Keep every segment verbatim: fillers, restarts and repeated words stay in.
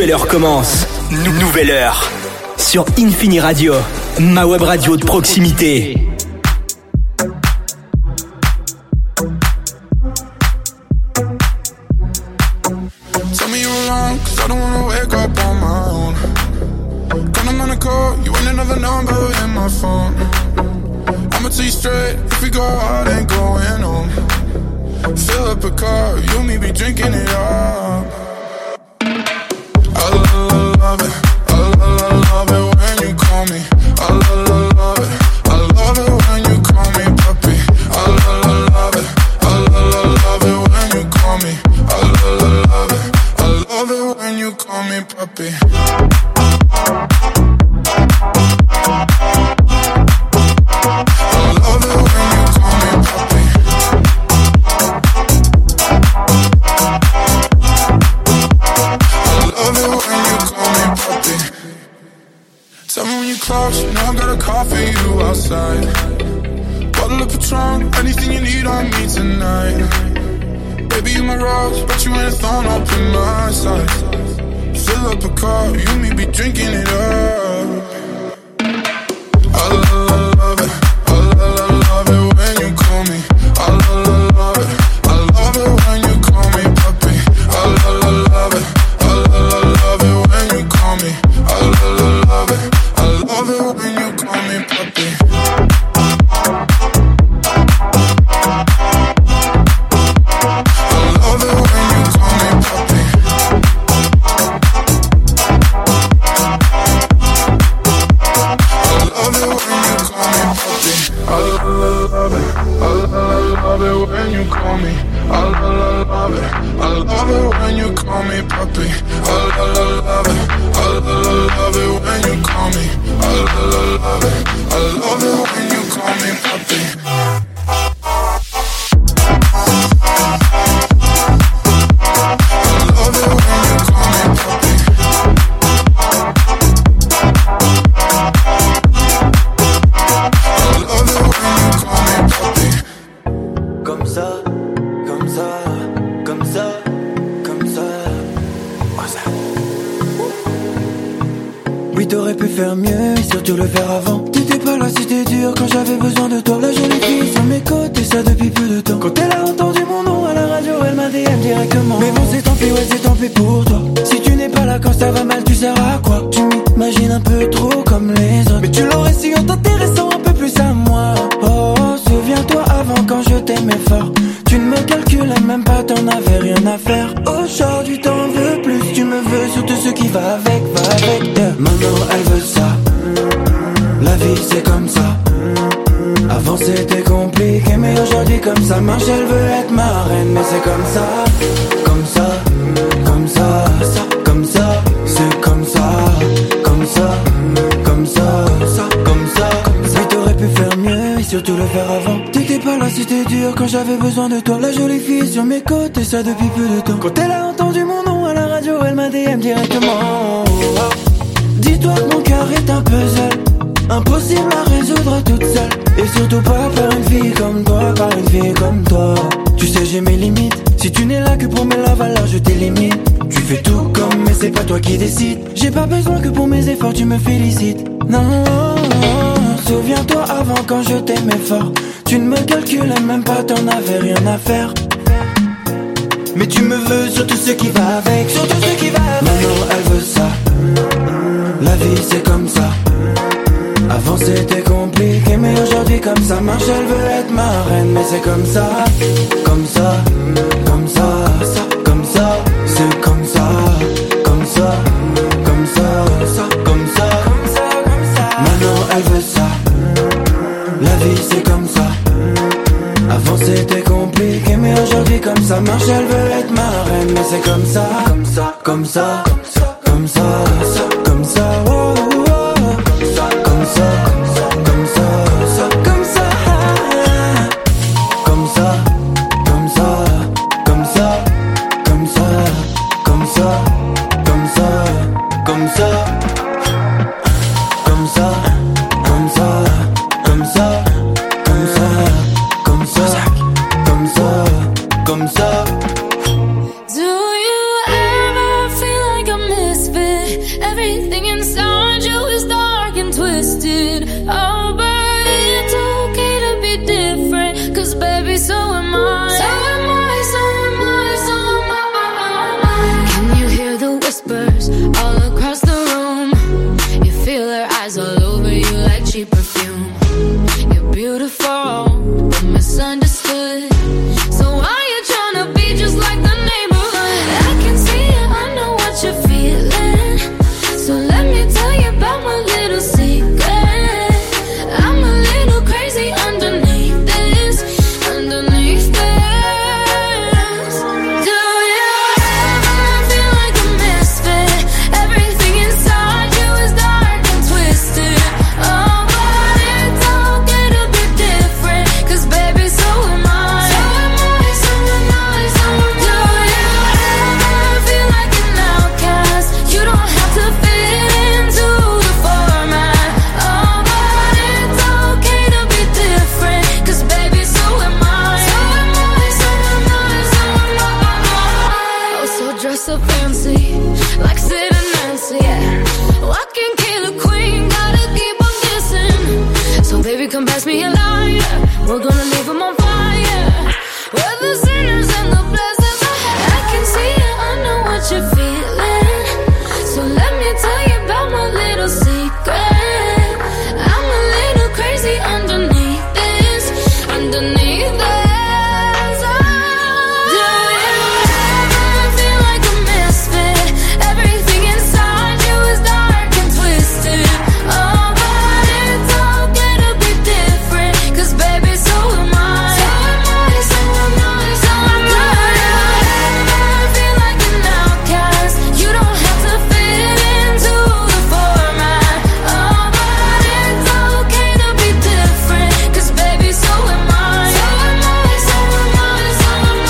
nouvelle heure commence. Nou- nouvelle heure. Sur Infini Radio, ma web radio de proximité. Tell me you're wrong, cause I don't wanna wake up on my own. When I'm on a call, you ain't another number in my phone. I'ma tell you straight, if we go out, ain't going home. Fill up a car, you and me be drinking it up. I love, love it, I love, love it when you call me. I love, love it, I love it when you call me puppy. I love, love it, I love, love it when you call me. I love, love it, I love it when you call me puppy. Close, you know I got a call for you outside. Bottle of Patron, anything you need on me tonight. Baby, you my rose, but you ain't a thorn up in my side. Fill up a car, you and me be drinking it up. I love, love it, I love, love it when you call me. I love, love it, I love it when you call me puppy. I love, love it, I love, love it when you call me. I love, love it. I love it when you call me puppy. I love it when you call me puppy. I love it when you call me puppy. I love it, I love it when you call me. I love it, I love it when you call me puppy. I love it, I love it when you call me. I love it, I love it when you call me puppy. T'aurais pu faire mieux et surtout le faire avant. T'étais pas là, c'était dur quand j'avais besoin de toi. La jolie fille sur mes côtes et ça depuis peu de temps. Quand elle a entendu mon nom à la radio, elle m'a D M directement. Mais bon c'est tant pis, ouais c'est tant pis pour toi. Si tu n'es pas là quand ça va mal, tu sers à quoi? Tu m'imagines un peu trop comme les autres. Mais tu l'aurais su en t'intéressant un peu plus à moi. Oh, souviens-toi avant quand je t'aimais fort. Tu ne me calculais même pas, t'en avais rien à faire. Aujourd'hui t'en veux plus, tu me veux sur tout ce qui va avec, va avec. Maintenant elle veut ça. La vie c'est comme ça. Avant c'était compliqué, mais aujourd'hui comme ça marche, elle veut être ma reine. Mais c'est comme ça, comme ça, comme ça, comme ça, c'est comme ça, comme ça, comme ça, comme ça. Mais t'aurais pu faire mieux et surtout le faire avant. T'étais pas là, c'était dur quand j'avais besoin de toi. La jolie fille sur mes côtes et ça depuis peu de temps. Quand elle a entendu mon nom à la radio, elle m'a D M directement. Dis-toi que mon cœur est un puzzle, impossible à résoudre toute seule. Et surtout pas par une fille comme toi, par une fille comme toi. Tu sais j'ai mes limites, si tu n'es là que pour mes love alors je t'élimine. Tu fais tout comme mais c'est pas toi qui décides. J'ai pas besoin que pour mes efforts tu me félicites. Non, souviens-toi avant quand je t'aimais fort. Tu ne me calculais même pas, t'en avais rien à faire. Mais tu me veux sur tout ce qui va avec, sur tout ce qui va avec. Maintenant elle veut ça. La vie c'est comme ça. Avant c'était compliqué, mais aujourd'hui comme ça marche, elle veut être ma reine. Mais c'est comme ça, comme ça, comme ça, comme ça, c'est comme ça, comme ça, comme ça, comme ça, comme ça, comme ça. Maintenant elle veut ça. La vie c'est comme ça. Avant c'était compliqué, mais aujourd'hui comme ça marche, elle veut être ma reine. Mais c'est comme ça, comme ça, comme ça, comme ça, comme ça, oh, oh, oh. Comme ça, comme ça, comme ça, comme ça, comme ça, comme ça, comme ça, comme ça, comme ça, comme ça, comme ça, comme ça, comme ça, comme ça, comme ça, comme ça, comme ça. Do you ever feel like a misfit? cause baby, so am I. So am I, so am I, so am I. Can you hear the whispers all across the room? You feel her eyes all over you like cheap perfume. You're beautiful, but misunderstood. So why you tryna be just like the neighborhood? I can see it, I know what you're feeling. So let me tell you about my little secret. I'm a little crazy underneath this, underneath this. Do you ever feel like a misfit? Everything inside you is dark and twisted. Oh, but it's okay to be different, cause baby, so am I. So am I, so am I, so am I. Do you ever feel like an outcast? You don't have to fit into the format. Oh, but it's okay to be different, cause baby, so am I. So am I, so am I, so am I. Oh, so dress up fancy, like Sid and Nancy, yeah. Walking killer queen, gotta keep on kissing. So baby, come pass me a lighter, we're gonna leave them on fire. We're the sinners and the blessings. I can see it, I know what you're feeling. So let me tell you about my little secret. I'm a little crazy underneath this, underneath this. Do you ever feel like a misfit? Everything inside you is dark and twisted. Oh, but it's okay to be different, cause baby, so am I. So am I, so am I, so am I. Do you ever feel like an outcast? You don't have to fit into the format. Oh, but it's okay to be different, cause baby, so am I. So am I, so am I, so am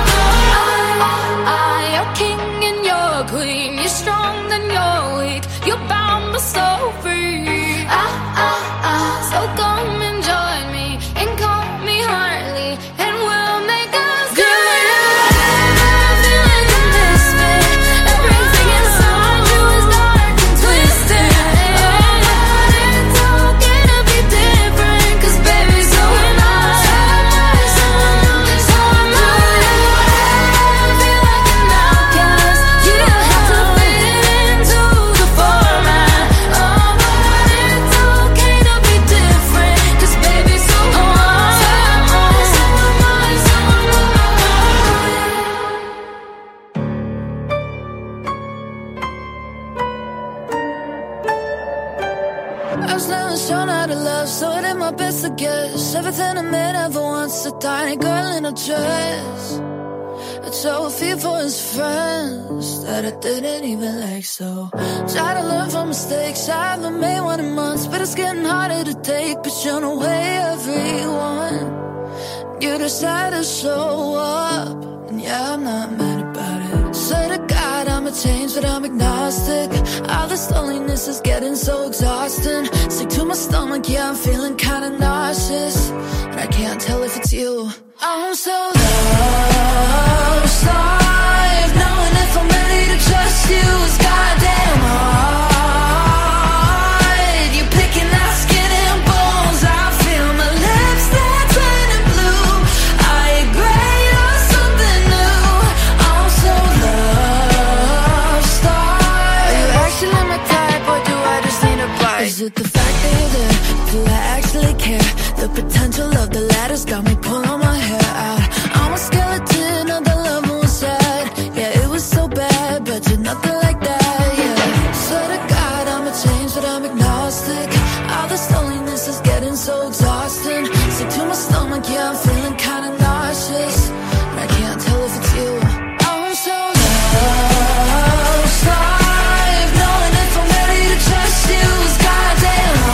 I. I, you're king and you're queen. You're strong and you're weak. You're bound but so free. Ah, ah, ah. So come and join me and call me Harley, and we'll make us do you ever feel like a misfit? Everything inside you is dark and twisted. Oh, but it's okay to be different, cause baby, so am I. So am I, so am I, so am I. Do you ever feel like an outcast? You don't have to fit into the format. Oh, but it's okay to be different, cause baby, so am I. So am I, so am I, so am I. I was never shown how to love, so I did my best to guess everything a man ever wants. A tiny girl in a dress. I drove a few for his friends that I didn't even like, so try to learn from mistakes. I haven't made one in months, but it's getting harder to take. But you know, way everyone, you decide to show up, and yeah, I'm not mad about it. Swear to God, I'ma change, but I'm agnostic. All this loneliness is getting so exhausting. Sick to my stomach, yeah, I'm feeling kinda nauseous, and I can't tell if it's you. I'm so lost, life, knowing if I'm ready to trust you is goddamn hard. You're picking out skin and bones. I feel my lips, they're turning blue. Are you great or something new? I'm so lost, are you actually my type, or do I just need a bite? Is it the fact that you're there? Do I actually care? The potential of the latter's got me pulling my hair out. I'm a skeleton of the love was sad. Yeah, it was so bad, but you're nothing like that, yeah. Swear to God, I'ma change, but I'm agnostic. All this loneliness is getting so exhausting. Sick to my stomach, yeah, I'm feeling kinda nauseous, and I can't tell if it's you. I'm so lost, life, knowing if I'm ready to trust you is goddamn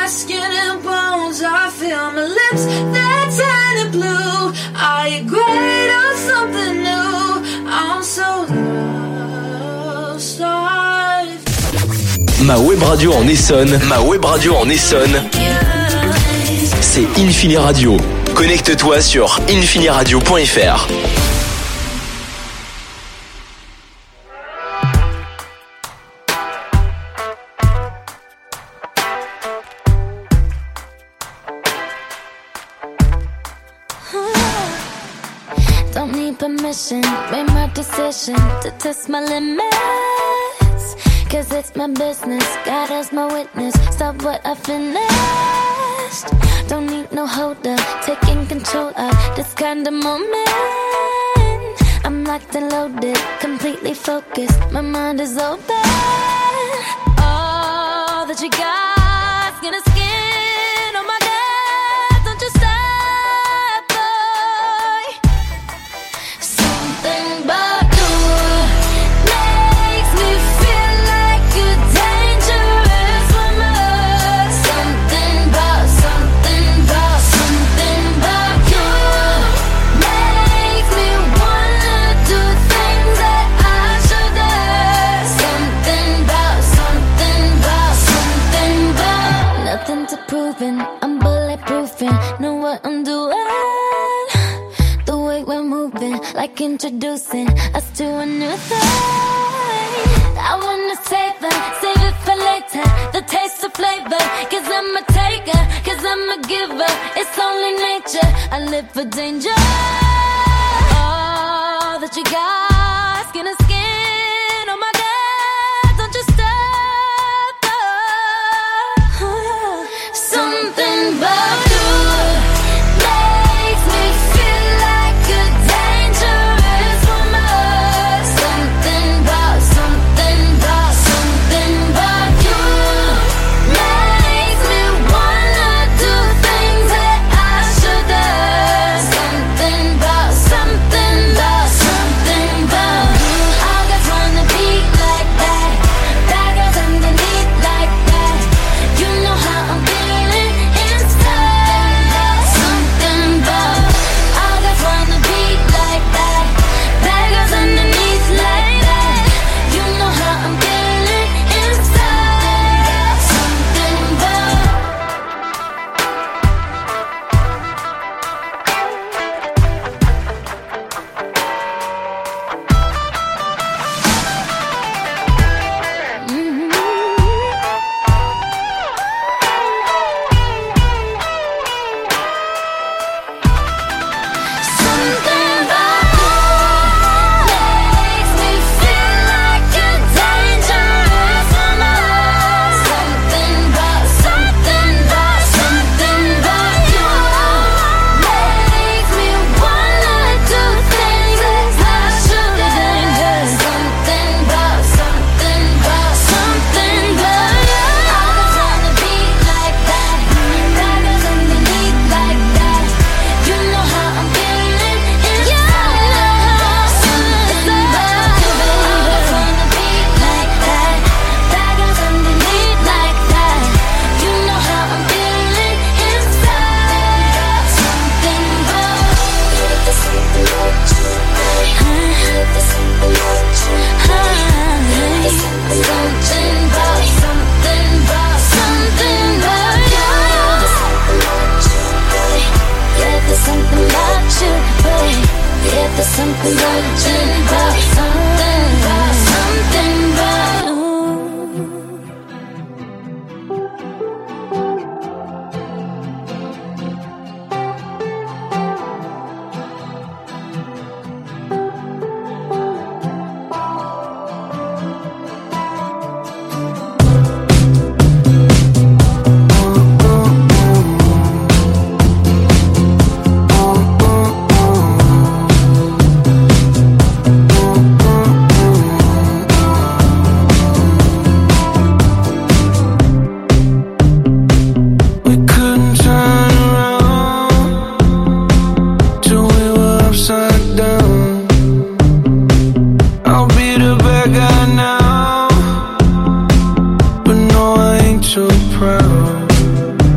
skin and bones. I feel my lips, they're tiny blue. Are you great or something new? I'm so lost. Ma web radio en Essonne, ma web radio en Essonne, c'est Infini Radio. Connecte-toi sur infiniradio point f r. Don't need permission, made my decision to test my limits. Cause it's my business, God as my witness. Stop what I finished. Don't need no holder, taking control of this kind of moment. I'm locked and loaded, completely focused. My mind is open. All that you got, skin to skin. Oh my God, don't you stop, boy. Something about you makes me feel like a dangerous woman. Something about, something about, something about you makes me wanna do things that I shouldn't. Something about, something about, something about. Nothing to proving, I'm bulletproofing. Know what I'm doing. The way we're moving, like introducing us to a new thing. I wanna save it, save it for later. The taste of flavor, cause I'm a taker, cause I'm a giver. It's only nature, I live for danger. All that you got, skin to skin. Oh my God, don't you stop, oh. Something about you makes me feel like a dangerous woman. Something about, something about, something about you makes me wanna do things that I shouldn't. Something about, something about, something about you. All guys wanna be like that. Bad girls underneath like that. You know how I'm feeling inside. Something about, all guys wanna be like that. Bad girls underneath like that. You know how I'm feeling inside. Something about. Mm-hmm. Something about you makes me feel like a dangerous woman. Something about, something about, something about you makes me wanna do things that I shouldn't. Something about, something about, something about you. All guys wanna be like that. Bad girls underneath like that. You know how I'm feeling inside. Something about you, baby. All guys wanna be like that. Bad girls underneath like that. You know how I'm feeling inside. Something about. There's something about you, baby. There's something about you. There's something about, something about, something about you. Yeah, there's something about you, babe. Yeah, there's something about you, about something about, something about you. so proud.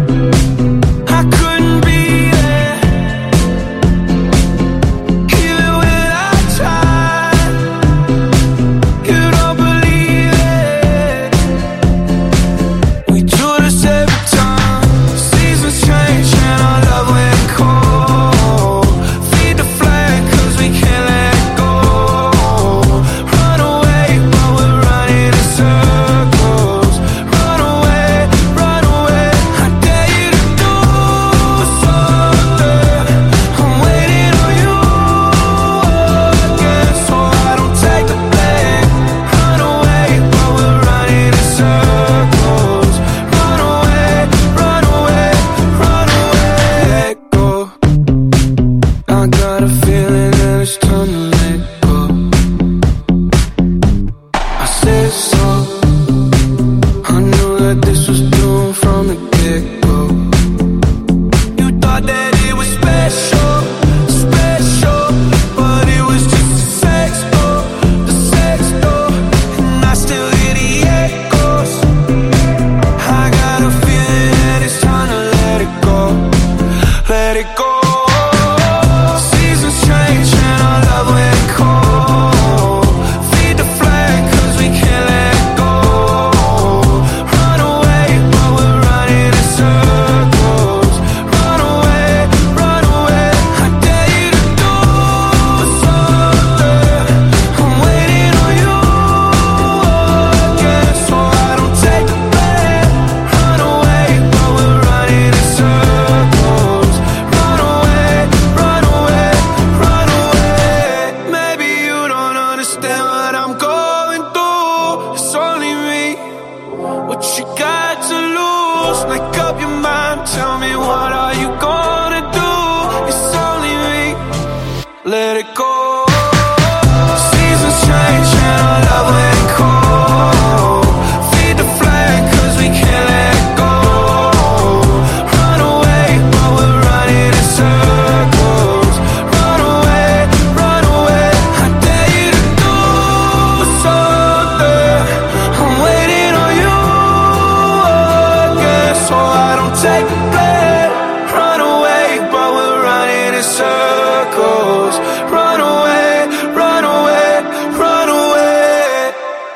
Just make up your mind, tell me what are you gonna do? It's only me, let it go. Seasons change and our love went cold. Feed the flame cause we can't let it go. Run away but we're running in circles. Run away, run away, I dare you to do something. I'm waiting on you again, so I don't take the blame. Run away but we're running in circles. Run away, run away, run away.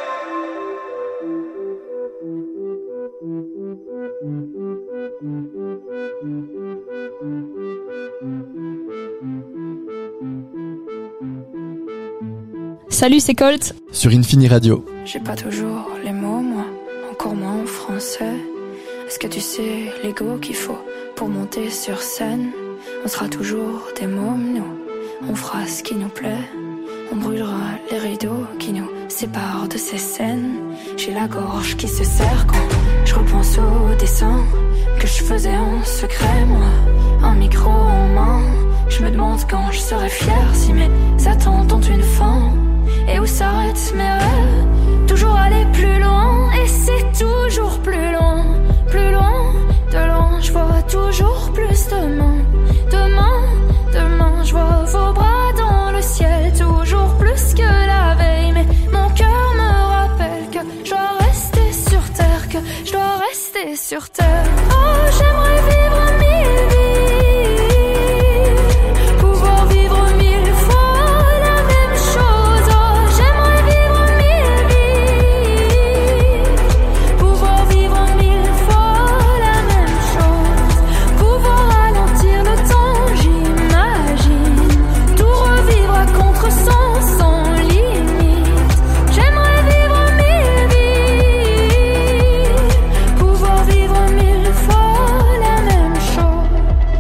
Salut, c'est Colt. Sur Infini Radio. J'ai pas toujours les mots, moi, encore moins en français. Est-ce que tu sais l'ego qu'il faut pour monter sur scène? On sera toujours des mômes, nous. On fera ce qui nous plaît. On brûlera les rideaux qui nous séparent de ces scènes. J'ai la gorge qui se serre quand je repense aux dessins que je faisais en secret, moi. Un micro en main. Je me demande quand je serai fière si mes attentes ont une fin. Et où s'arrêtent mes rêves? Toujours aller plus loin. Et c'est toujours plus loin, plus loin, de loin. Je vois toujours plus demain, demain, demain. Je vois vos bras dans le ciel, toujours plus que la veille. Mais mon cœur me rappelle que je dois rester sur terre, que je dois rester sur terre. Oh, j'aimerais vivre mille vies, pouvoir vivre mille fois la même chose. Oh, j'aimerais vivre mille vies, pouvoir vivre mille fois la même chose. Pouvoir ralentir le temps, j'imagine, tout revivre à contre-sens, sans limite. J'aimerais vivre mille vies, pouvoir vivre mille fois la même chose.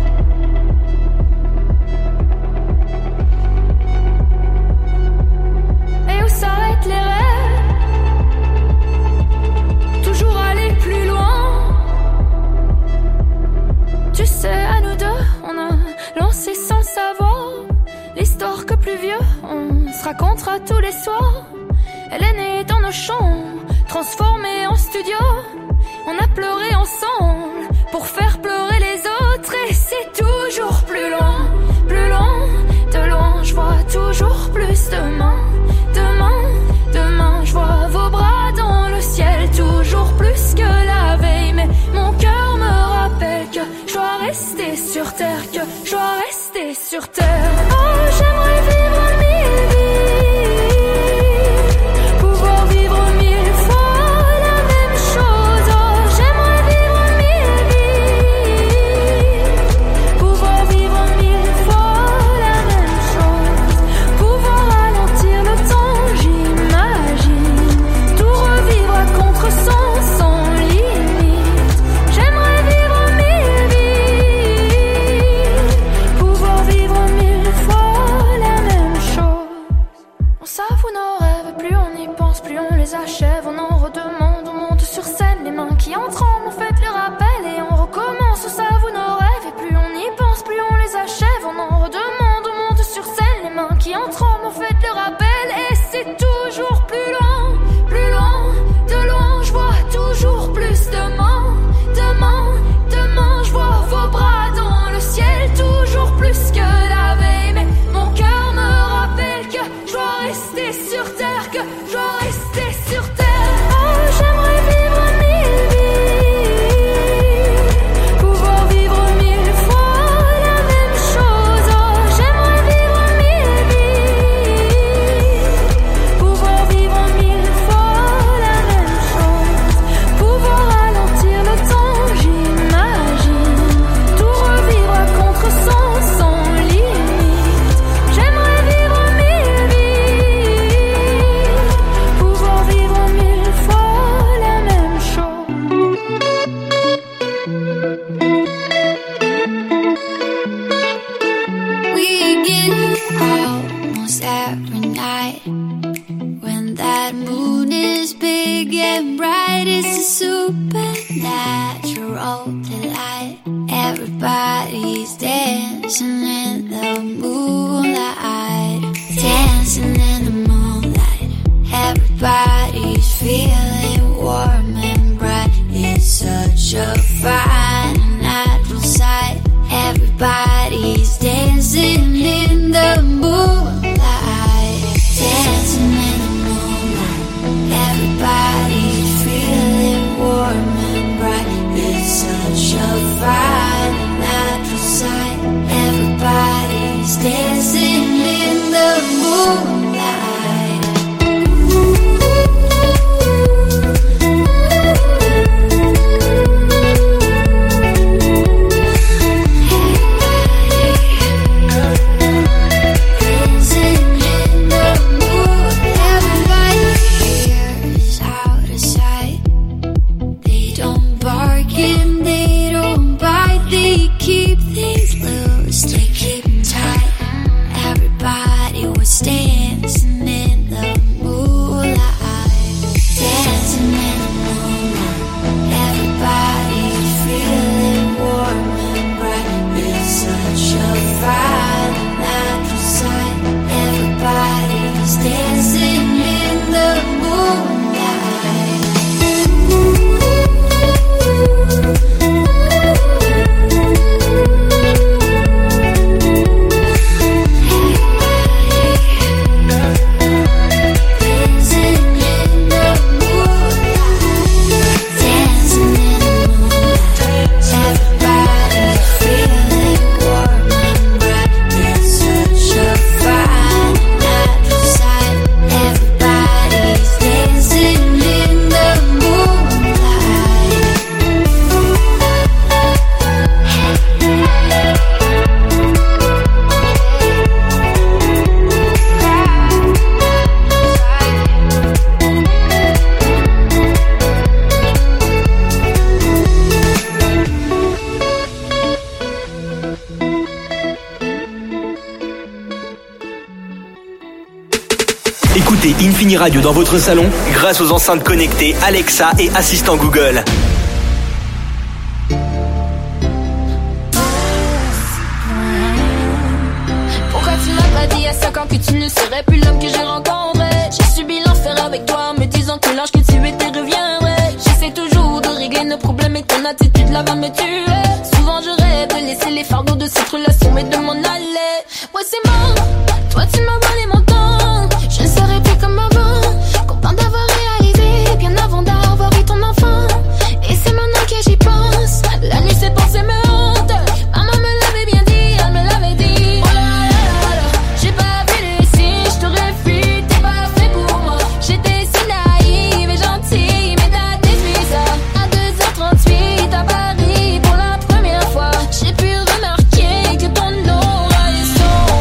Et où s'arrêtent les rêves? Toujours aller plus loin. Tu sais, à nous deux, on a lancé sans savoir l'histoire que plus vieux, on se racontera tous les soirs. Elle est née dans nos chambres, transformée en studio. On a pleuré ensemble pour faire pleurer les autres. Et c'est toujours plus loin, plus loin, de loin. Je vois toujours plus demain, demain, demain. Je vois vos bras dans le ciel, toujours plus que la veille. Mais mon cœur me rappelle que je dois rester sur terre, que je dois rester sur terre. Oh, j'aimerais vivre mille vies, pouvoir vivre mille fois la même chose. Oh, j'aimerais vivre mille vies, pouvoir vivre mille fois la même chose. Pouvoir ralentir le temps, j'imagine, tout revivre à contre-sens, sans limite. J'aimerais vivre mille vies, pouvoir vivre mille open light. Everybody's dancing in the moonlight. Dancing in the moonlight. Everybody's feeling warm and bright. It's such a fine natural sight. Everybody's dancing in the moonlight. Dancing in the moonlight. Everybody's feeling warm and bright. It's such a fine natural sight. Everybody's dancing in the moonlight. Dancing in the moonlight. Dancing in the moonlight. Everybody's feeling warm and bright. It's such a fine natural sight. Everybody's dancing in the moonlight. Écoutez Infini Radio dans votre salon grâce aux enceintes connectées Alexa et assistant Google. Pourquoi tu m'as pas dit il y a cinq ans que tu ne serais plus l'homme que j'ai rencontré? J'ai subi l'enfer avec toi, me disant que l'ange que tu étais reviendrait. J'essaie toujours de régler nos problèmes et ton attitude là va me tuer. Souvent je rêve de laisser les fardeaux de cette relation mais de m'en aller. Ouais c'est mort, toi tu m'as volé mon temps. Je ne serai plus comme avant, content d'avoir réalisé bien avant d'avoir eu ton enfant. Et c'est maintenant que j'y pense, la nuit ces pensées me hantent. Maman me l'avait bien dit, elle me l'avait dit. Oh là là là là, j'ai pas vu les signes, je t'aurais fui, t'es pas fait pour moi. J'étais si naïve et gentille, mais t'as détruit ça. À deux heures trente-huit à Paris pour la première fois, j'ai pu remarquer que ton aura est sombre.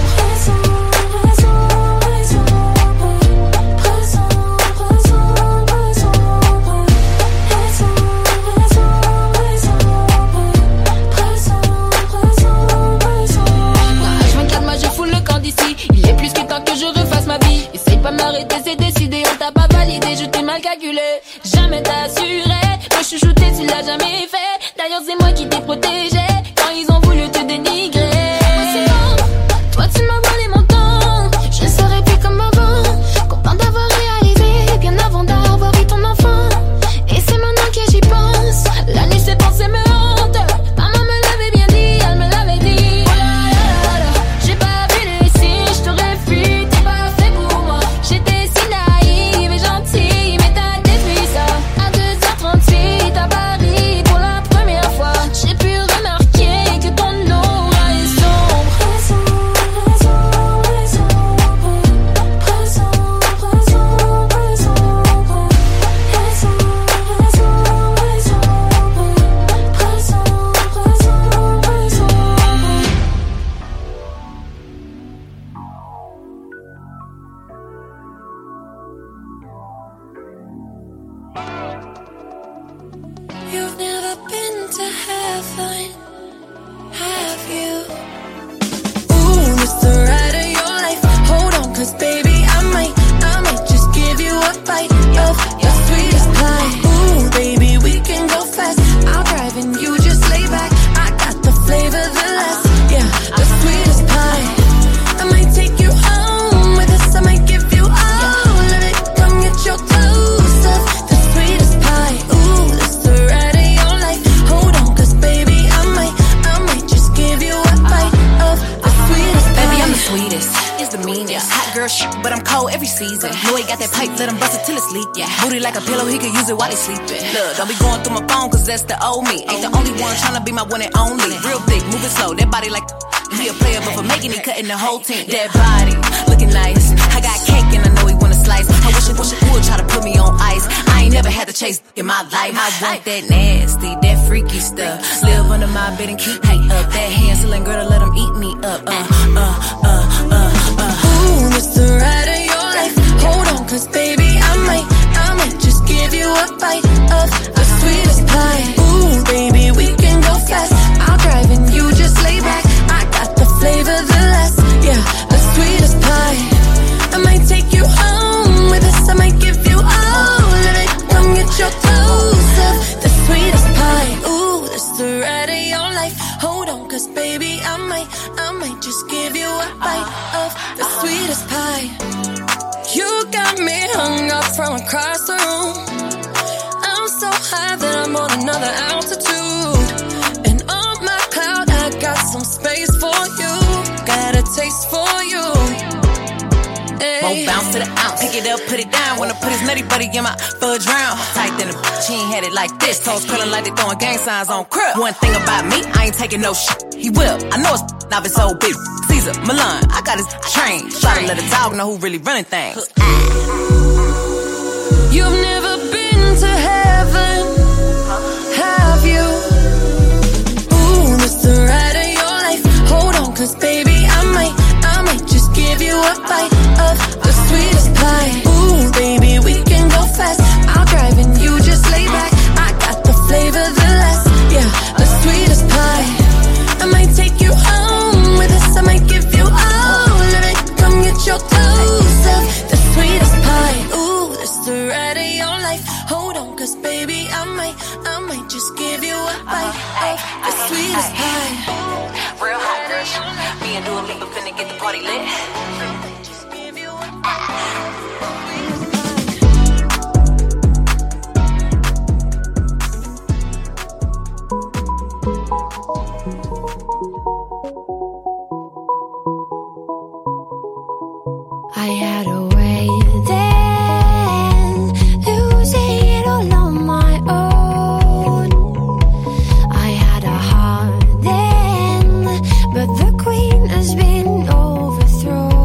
Il est plus que temps que je refasse ma vie. Essaye pas m'arrêter, c'est décidé. On t'a pas validé, je t'ai mal calculé. Jamais t'as assuré, me chouchouter, tu l'as jamais fait. D'ailleurs c'est moi qui t'ai protégé quand ils ont voulu te dénigrer. Ouais, c'est mort, toi tu m'as volé mon temps. Je ne serai plus comme avant, content d'avoir réalisé bien avant d'avoir eu ton enfant. Et c'est maintenant que j'y pense, la nuit ces pensées me hantent. Maman me l'avait bien dit, elle me l'avait dit. Oh là là là, j'ai pas vu les signes, je t'aurais fui, t'es pas fait pour moi. J'étais si naïve et gentille, mais t'as détruit ça. À deux heures trente-huit à Paris pour la première fois, j'ai pu remarquer que ton aura est sombre. You've never been to heaven, have you? Ooh, it's the ride of your life. Hold on, cause baby, I might, I might just give you a bite of your sweetest pie. Ooh, baby, we can go fast. I'll drive and you but I'm cold every season. Know he got that pipe, let him bust it till it's leak. Yeah. Booty like a pillow, he could use it while he sleeping. Look, don't be going through my phone, cause that's the old me. Ain't the only one tryna be my one and only. Real thick, moving slow, that body like he a player, but for making it, cutting the whole team. That body, looking nice. I got cake and I know he wanna slice. I wish it, wish it would try to put me on ice. I ain't never had to chase in my life. I want that nasty, that freaky stuff. Live under my bed and keep me up. That Hansel and Gretel, let him eat me up. Uh, uh, uh, uh, uh. Ooh, this the ride of your life. Hold on, cause baby, I might, I might just give you a bite of the sweetest pie. Ooh, baby, we can go fast. I'll drive and you just lay back. I got the flavor, the last, yeah, the sweetest pie. I might take you home with us. I might give you all of it. Come get your toes up, the sweetest pie. Ooh, this the ride of your life. Hold on, cause baby, I might, I might just give you a bite of the sweetest pie. You got me hung up from across the room. I'm so high that I'm on another altitude. And on my cloud, I got some space for you. Got a taste for you. Won't bounce to the ounce, pick it up, put it down. Wanna put his nutty buddy in my fudge round. Tight than a bitch, he ain't had it like this. Toes curling like they throwing gang signs on crib. One thing about me, I ain't taking no shit. He will, I know it's now it's so big. Caesar, Milan, I got his train. Try to let a dog know who really running things. You've never been to heaven, have you? Ooh, this the ride of your life. Hold on, cause baby, I might, I might just give you a bite of the sweetest pie. Ooh, baby, we can go fast. I'll drive and you just lay back. I got the flavor, the last, yeah, the sweetest pie. I might take you home with us. I might give you all of it. Come get your toes up, the sweetest pie. Ooh, this the ride of your life. Hold on, cause baby, I might, I might just give you a bite of the sweetest pie. Real hot girl, me and Dua Lipa finna get the party lit. I had a way then, losing it all on my own. I had a heart then, but the queen has been overthrown.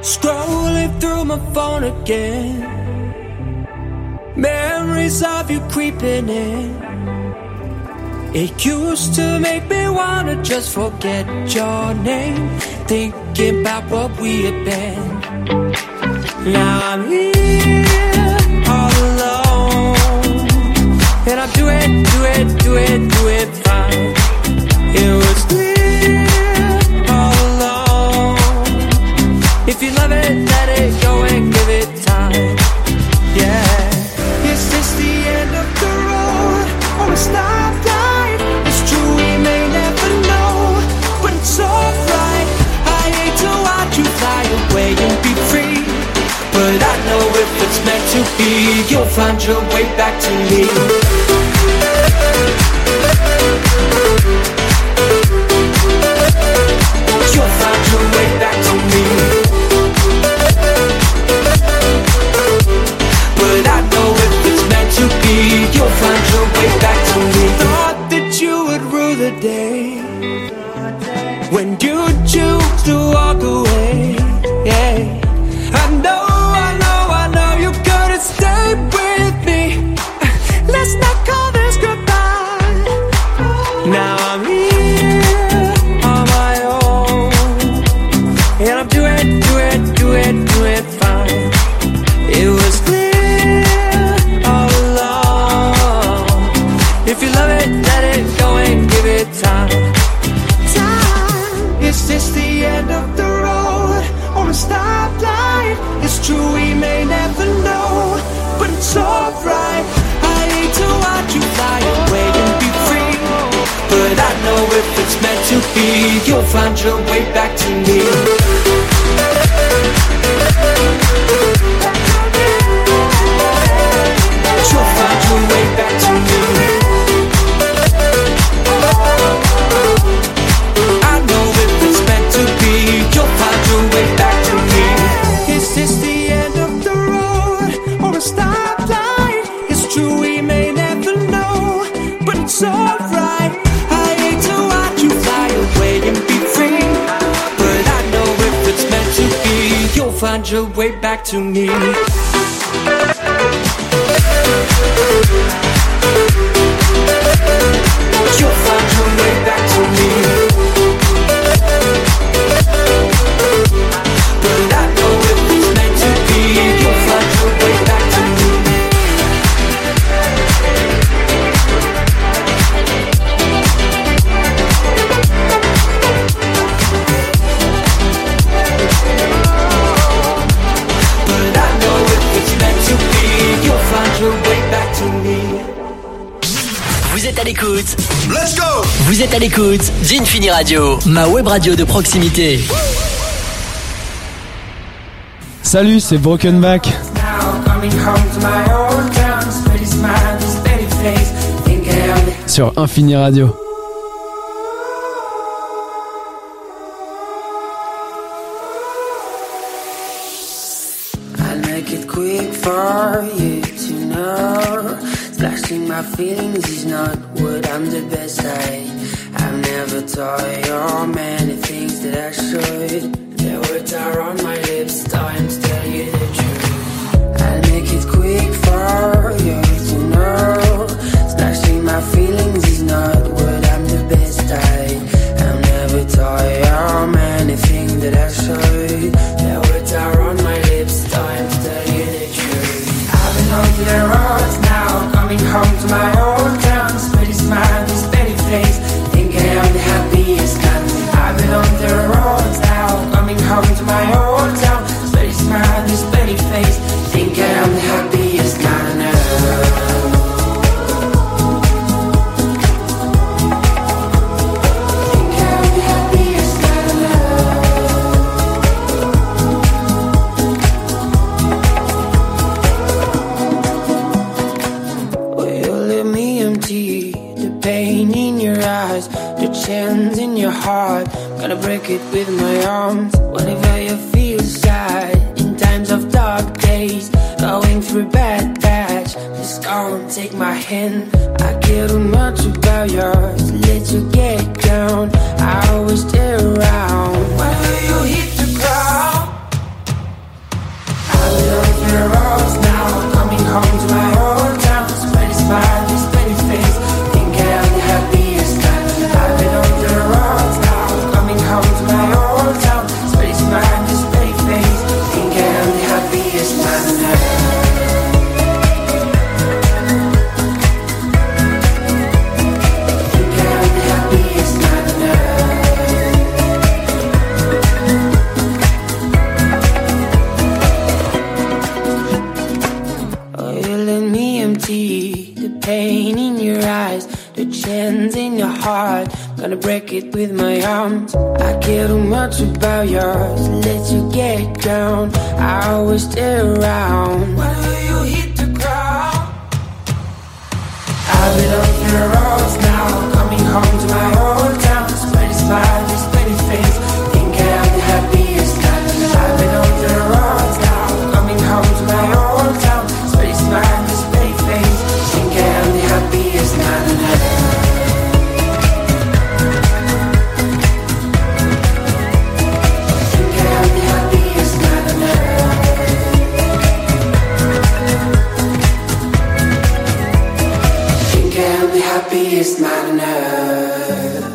Scrolling through my phone again, memories of you creeping in. It used to make me wanna just forget your name, thinking about what we had been. Now I'm here all alone, and I'm doing, doing, doing, doing fine. It was clear all along. If you love it, let it go and give it time. Yeah. Is this the end of the road or a stoplight? It's true, we may never know, but it's alright. I hate to watch you fly away and be free, but I know if it's meant to be, you'll find your way back to me. You'll find your way back to me. But I know if it's meant to be, you'll find your way back to me. Thought that you would rule the day when you choose to walk away. Yeah, I know, I know, I know you couldn't stay with me. Let's not call this goodbye. Now I'm here on my own, and I'm doing, doing, doing, doing fine. It was clear all along. If you love it, let it go and give it time. Time. Is this the end of the road or a stoplight? It's true, we may never know, but it's alright. I hate to watch you fly away and be free, but I know if it's meant to be, you'll find your way back to me. You'll find your way back to me. I know if it's meant to be, you'll find your way back to me. Is this the end of the road or a stoplight? It's true, we may never know, but it's alright. I hate to watch you fly away and be free, but I know if it's meant to be, you'll find your way back to me. You'll find your way back to me. But I know if it's meant to be, you'll find your way back to me. But I know if it's meant to be, you'll find your way back to me. Vous êtes à l'écoute. Let's go. Vous êtes à l'écoute d'Infini Radio, ma web radio de proximité. Salut, c'est Broken Back. Sur Infini Radio. I'll make it quick for you to know. Splashing my feelings is not what I'm the best at. I've never told you many things that I should. The words are on my lips, time to tell you the truth. I'll make it quick for you to know. Splashing my feelings is not what I'm the best at. I've never told you many things that I should. The words are on my lips, time to tell you the truth. I've been on the roads now, coming home to my old town. Steady smile, this steady face, thinking I'm the happiest man. I've been on the roads now, coming home to my old town. Steady smile, this steady face, thinking I'm the happiest man on earth. Chance in your heart, gonna break it with my arms. Whenever you feel sad, in times of dark days, going through bad patch, just go and take my hand. I care too much about yours, let you get down. I always stay around. Whenever you hit the ground, pain in your eyes, the chains in your heart. Gonna break it with my arms. I care too much about yours. Let you get down. I always stay around. Why do you hit the ground? I've been on the roads now, coming home to my old town. Spready smile, this pretty face. Think I'm the happiest time. I've been on the roads now, coming home to my old town. Spready smile, this pretty face. Think I'm the happiest man in heaven. Happiest man on earth.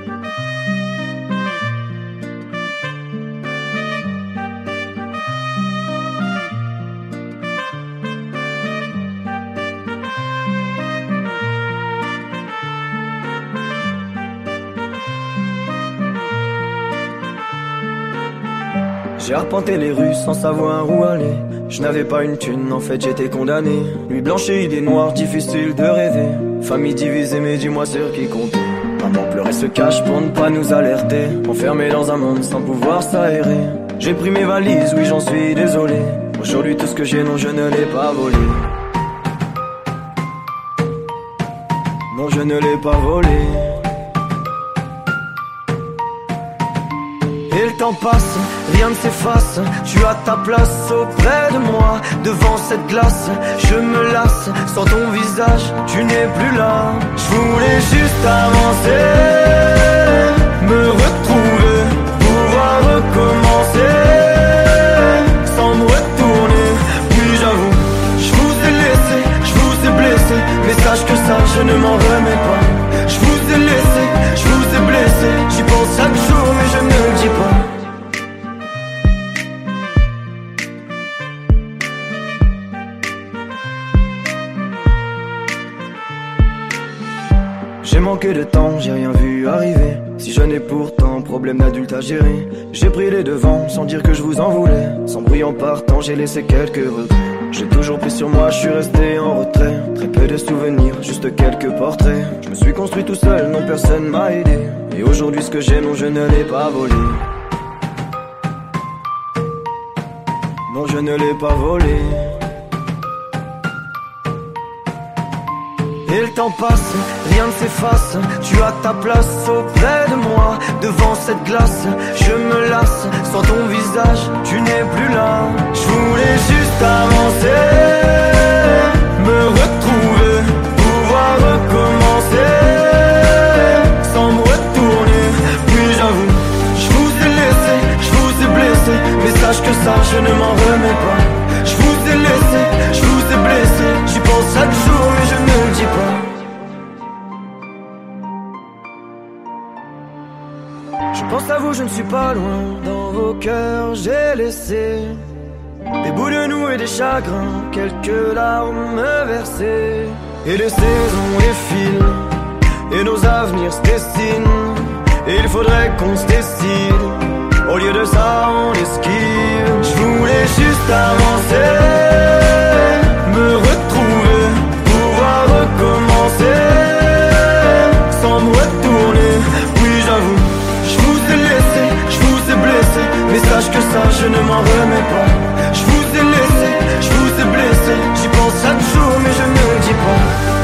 J'ai arpenté les rues sans savoir où aller. Je n'avais pas une thune, en fait j'étais condamné. Nuit blanche et idées noires, difficile de rêver. Famille divisée, mais dis-moi sur qui compter. Maman pleurait se cache pour ne pas nous alerter. Enfermé dans un monde sans pouvoir s'aérer. J'ai pris mes valises, oui j'en suis désolé. Aujourd'hui tout ce que j'ai, non je ne l'ai pas volé. Non je ne l'ai pas volé. Et le temps passe, rien ne s'efface. Tu as ta place auprès de moi. Devant cette glace, je me lasse. Sans ton visage, tu n'es plus là. Je voulais juste avancer, me retrouver, pouvoir recommencer, sans me retourner. Puis j'avoue, je vous ai laissé, je vous ai blessé. Mais sache que ça, je ne m'en remets pas. Je vous ai laissé, je vous ai blessé. J'y pense chaque jour, mais je ne le dis pas. J'ai manqué de temps, j'ai rien vu arriver. Si je n'ai pourtant problème d'adulte à gérer. J'ai pris les devants sans dire que je vous en voulais. Sans bruit en partant, j'ai laissé quelques regrets. J'ai toujours pris sur moi, je suis resté en retrait. Très peu de souvenirs, juste quelques portraits. Je me suis construit tout seul, non personne m'a aidé. Et aujourd'hui ce que j'ai, non je ne l'ai pas volé. Non je ne l'ai pas volé. Et le temps passe, rien ne s'efface. Tu as ta place auprès de moi. Devant cette glace, je me lasse. Sans ton visage, tu n'es plus là. Je voulais juste avancer, me retrouver, pouvoir recommencer, sans me retourner. Puis j'avoue, je vous ai laissé, je vous ai blessé. Mais sache que ça, je ne m'en remets pas. Je vous ai laissé, je vous ai blessé. J'y pense chaque jour, mais je ne le dis pas. Je pense à vous, je ne suis pas loin. Dans vos cœurs, j'ai laissé des bouts de nous et des chagrins, quelques larmes versées. Et les saisons défilent, et nos avenirs se dessinent. Et il faudrait qu'on se décide. Au lieu de ça, on esquive. Je voulais juste avancer, me retrouver, pouvoir recommencer, sans me retourner. Oui, j'avoue, je vous ai laissé, je vous ai blessé. Mais sache que ça, je ne m'en remets pas. Je vous ai laissé, je vous ai blessé. J'y pense chaque jour, mais je ne le dis pas.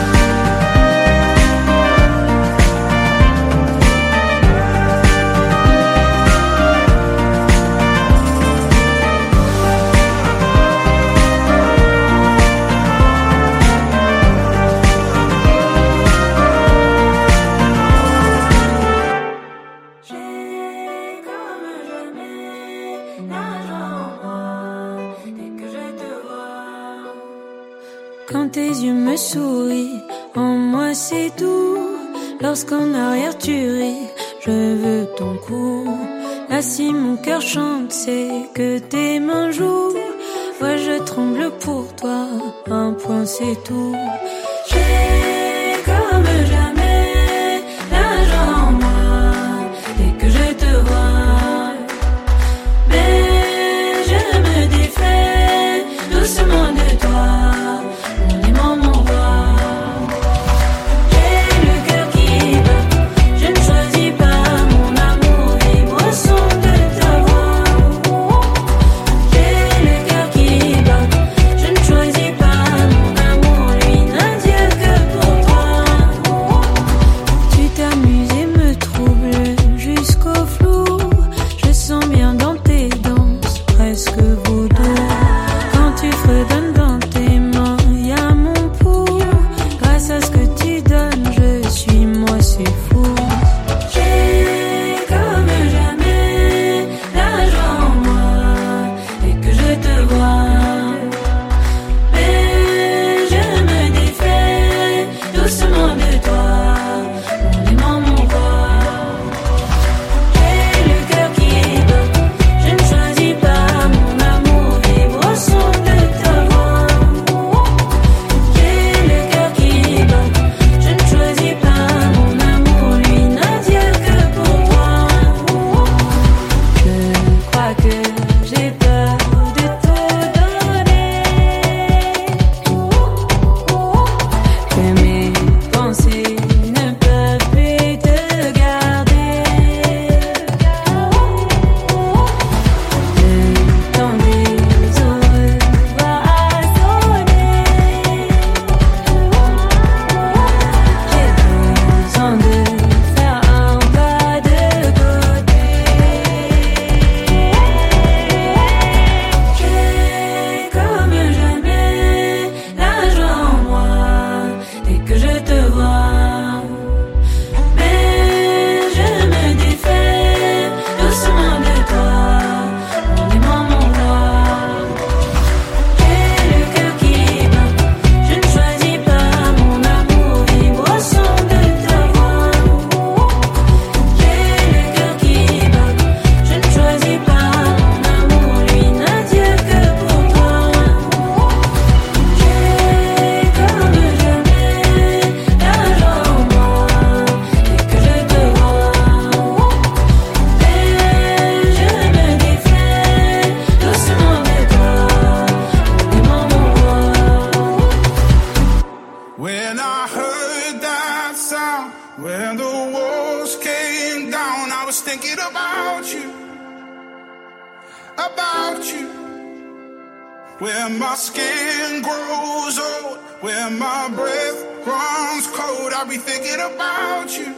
Quand tes yeux me sourient, en moi c'est tout. Lorsqu'en arrière tu ris, je veux ton cou. Là si mon cœur chante, c'est que tes mains jouent. Ouais, je tremble pour toi, un point c'est tout. J'ai comme jamais la joie en moi dès que je te vois. Mais je me défais doucement de toi. where my skin grows old, where my breath runs cold. I'll be thinking about you,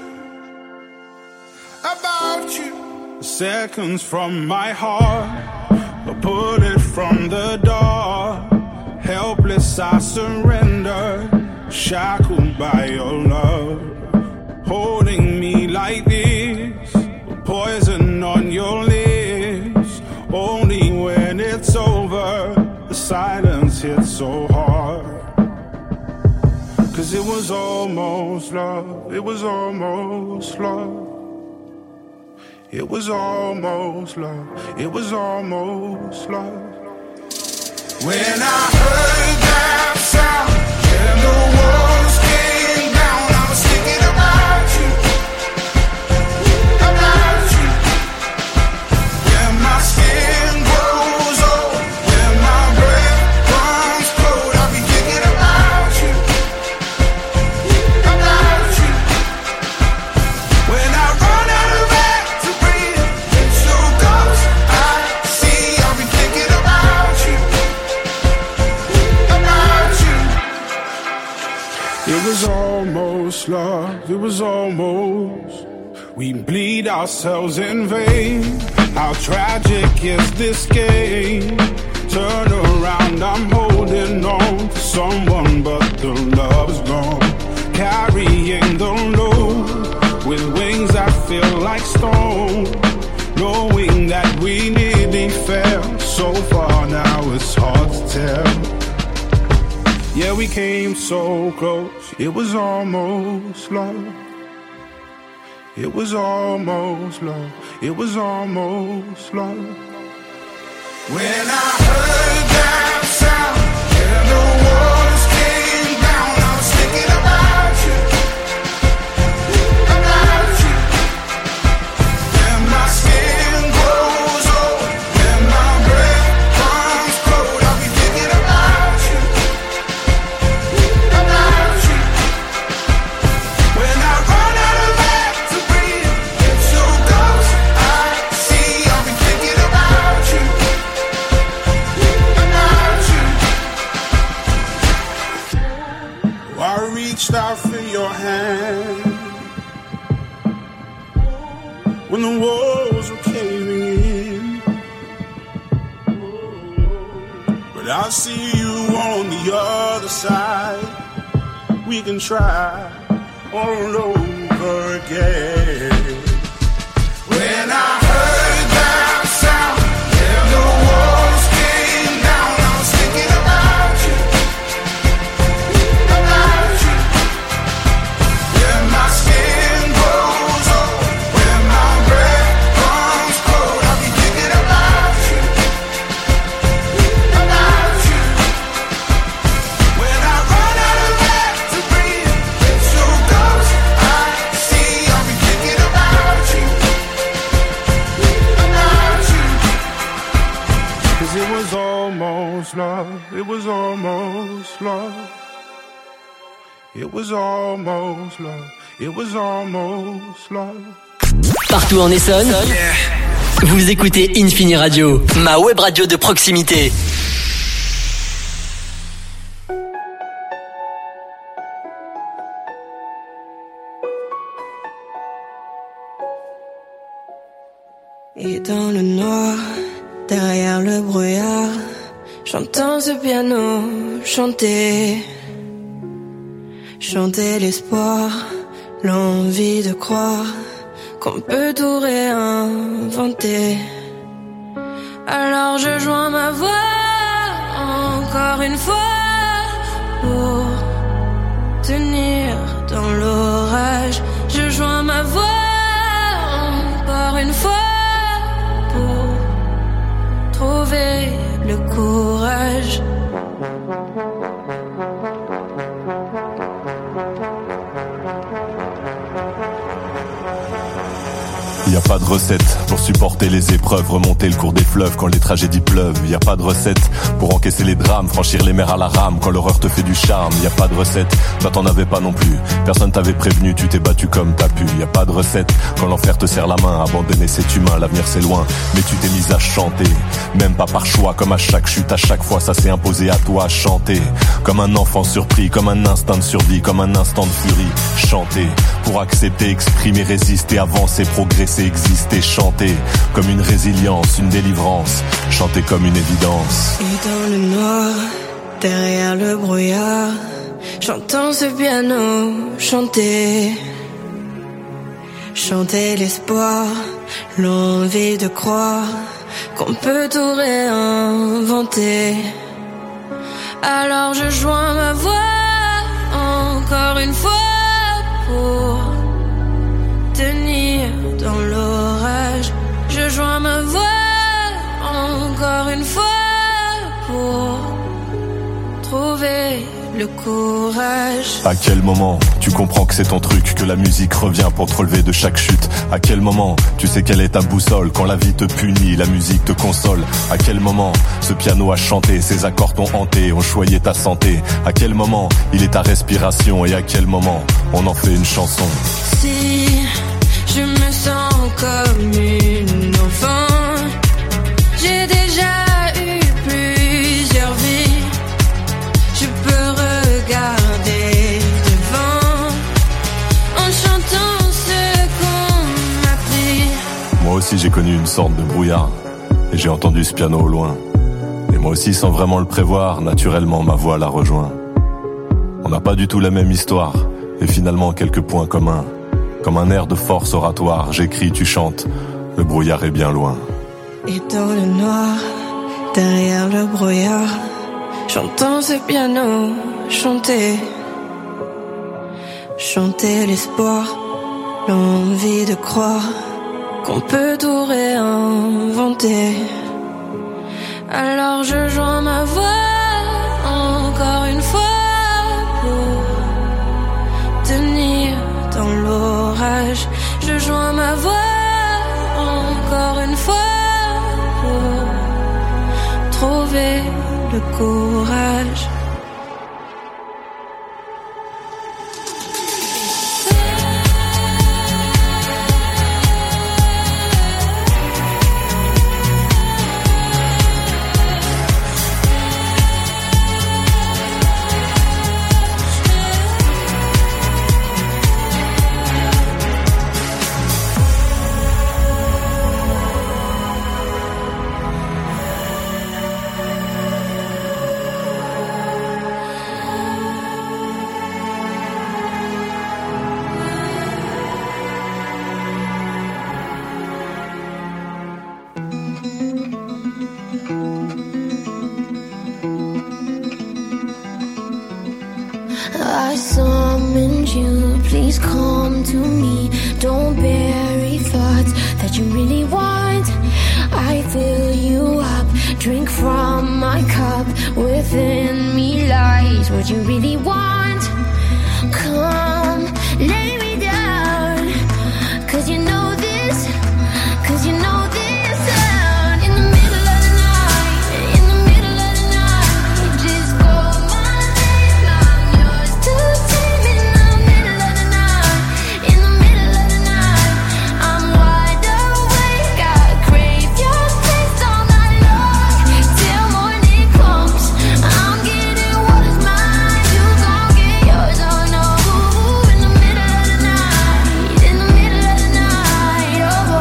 about you. Seconds from my heart, a bullet from the door. Helpless I surrender, shackled by your love. Holding me like this, poison on your lips. Only when it's over, the silence hits so hard. Cause it was almost love, it was almost love. It was almost love, it was almost love. When I heard that sound, and the walls came down, I was thinking about you, about you. When my skin grows old, when my breath runs cold, I'll be thinking about you, about you. When I run out of air to breathe, it's your ghost I see, I'll be thinking about you. It was almost love, it was almost. We bleed ourselves in vain. How tragic is this game? Turn around, I'm holding on to someone, but the love's gone. Carrying the load with wings that feel like stone. Knowing that we nearly fell so far, now it's hard to tell. Yeah, we came so close, it was almost love. It was almost love, it was almost love. When I heard that sound, and the walls came down, I was thinking about you, about you. When my skin grows old, when my breath runs cold, I'll be thinking about you. Out for your hand when the walls were caving in, but I see you on the other side. We can try all over again. When I heard that sound, and the walls came down, I was thinking about you. Love, it was almost love. It was almost love. It was almost love. Partout en Essonne, yeah. Vous écoutez Infini Radio, ma web radio de proximité. Et dans le noir, derrière le brouillard, j'entends ce piano chanter, chanter l'espoir, l'envie de croire qu'on peut tout réinventer. Alors je joins ma voix encore une fois pour tenir dans l'orage. Je joins ma voix encore une fois pour trouver le courage. Y a pas de recette pour supporter les épreuves, remonter le cours des fleuves quand les tragédies pleuvent. Y a pas de recette pour encaisser les drames, franchir les mers à la rame quand l'horreur te fait du charme. Y a pas de recette, toi t'en avais pas non plus. Personne t'avait prévenu, tu t'es battu comme t'as pu. Y a pas de recette quand l'enfer te serre la main, abandonner c'est humain, l'avenir c'est loin. Mais tu t'es mise à chanter, même pas par choix, comme à chaque chute, à chaque fois ça s'est imposé à toi. Chanter, comme un enfant surpris, comme un instinct de survie, comme un instant de furie. Chanter, pour accepter, exprimer, résister, avancer, progresser, exister. Chanter, comme une résilience, une délivrance. Chanter comme une évidence. Et dans le noir, derrière le brouillard, j'entends ce piano chanter. Chanter l'espoir, l'envie de croire qu'on peut tout réinventer. Alors je joins ma voix encore une fois pour tenir dans l'orage. Je joins ma voix encore une fois pour trouver le courage. À quel moment tu comprends que c'est ton truc, que la musique revient pour te relever de chaque chute? À quel moment tu sais quelle est ta boussole? Quand la vie te punit, la musique te console. À quel moment ce piano a chanté, ses accords t'ont hanté, ont choyé ta santé? À quel moment il est ta respiration? Et à quel moment on en fait une chanson? Si je me sens comme une enfant, j'ai déjà eu plusieurs vies, je peux regarder devant en chantant ce qu'on m'a pris. Moi aussi j'ai connu une sorte de brouillard, et j'ai entendu ce piano au loin. Et moi aussi sans vraiment le prévoir, naturellement ma voix la rejoint. On n'a pas du tout la même histoire, et finalement quelques points communs. Comme un air de force oratoire, j'écris, tu chantes, le brouillard est bien loin. Et dans le noir, derrière le brouillard, j'entends ce piano chanter. Chanter l'espoir, l'envie de croire qu'on peut tout réinventer. Alors je joins ma voix encore une fois pour tenir dans l'orage. Je joins ma voix encore une fois pour trouver le courage. I summoned you, please come to me. Don't bury thoughts that you really want. I fill you up, drink from my cup. Within me lies what you really want. Come, lay me down, cause you know this, cause you know this sound. In the middle of the night, in the middle of the night, just call my name, I'm yours to tame. In the middle of the night, in the middle of the night, I'm wide awake, I crave your taste all night long. Till morning comes, I'm getting what is mine, you gon' get yours, oh no. In the middle of the night, in the middle of the night, oh.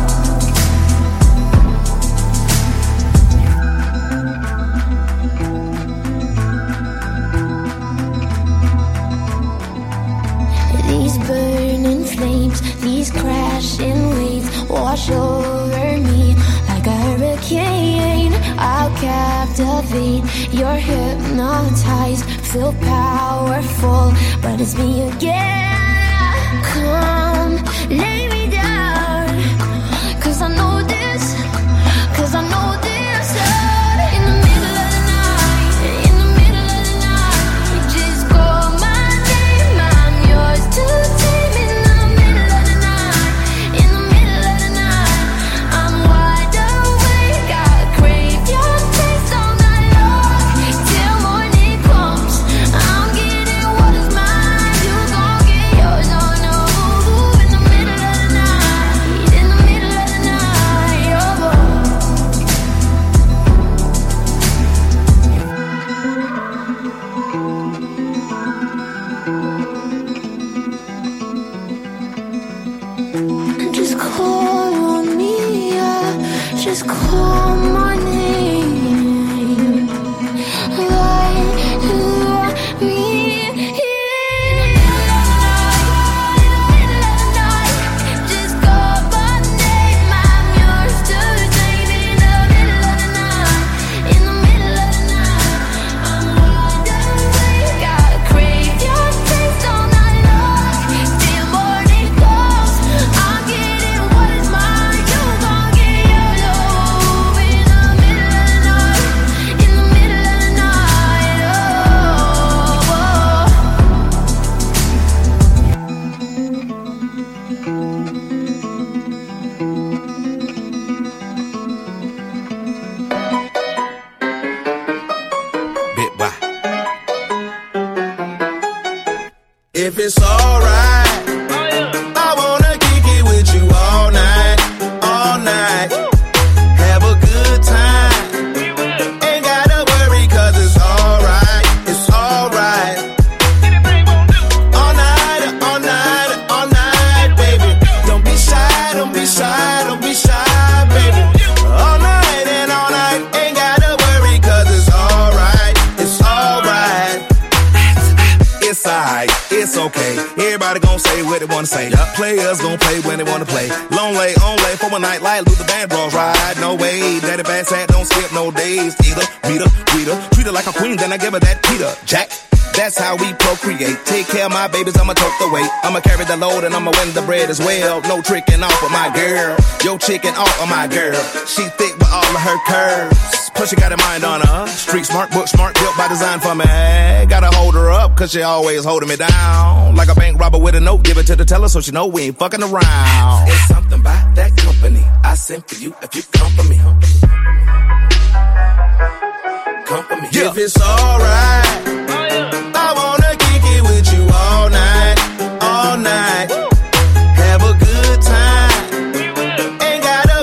These burning flames, these crashing waves wash over me like a hurricane. I'll captivate, you're hypnotized, feel powerful, but it's me again. Come, lay me down, cause I know this, cause I know this sound. In the middle of the night, in the middle of the night, just call my name, I'm yours to tame. In the middle of the night, in the middle of the If it's alright, I wanna kick it with you all night, all night. Have a good time. Ain't gotta worry, cause it's alright, it's alright. All night, all night, all night, baby. Don't be shy, don't be shy, don't be shy, baby. All night and all night, ain't gotta worry, cause it's alright, it's alright. It's alright, it's okay. Everybody gon' say what they wanna say. Yep. Players gon' play when they wanna play. Long lay, on lay for a night like Luther Vandross ride. No way, daddy bad sad, don't skip no days. Either, meet her, greet her, treat her like a queen, then I give her that Peter Jack. That's how we procreate. Take care of my babies, I'ma tote the weight. I'ma carry the load and I'ma win the bread as well. No tricking off of my girl. Yo chicken off of my girl. She thick with all of her curves. Plus she got a mind on her. Street smart, book smart, built by design for me. Gotta hold her up, cause she always holding me down. Like a bank robber with a note, give it to the teller so she know we ain't fucking around. It's something about that company I sent for you if you come for me. Come for me. Yeah. If it's alright,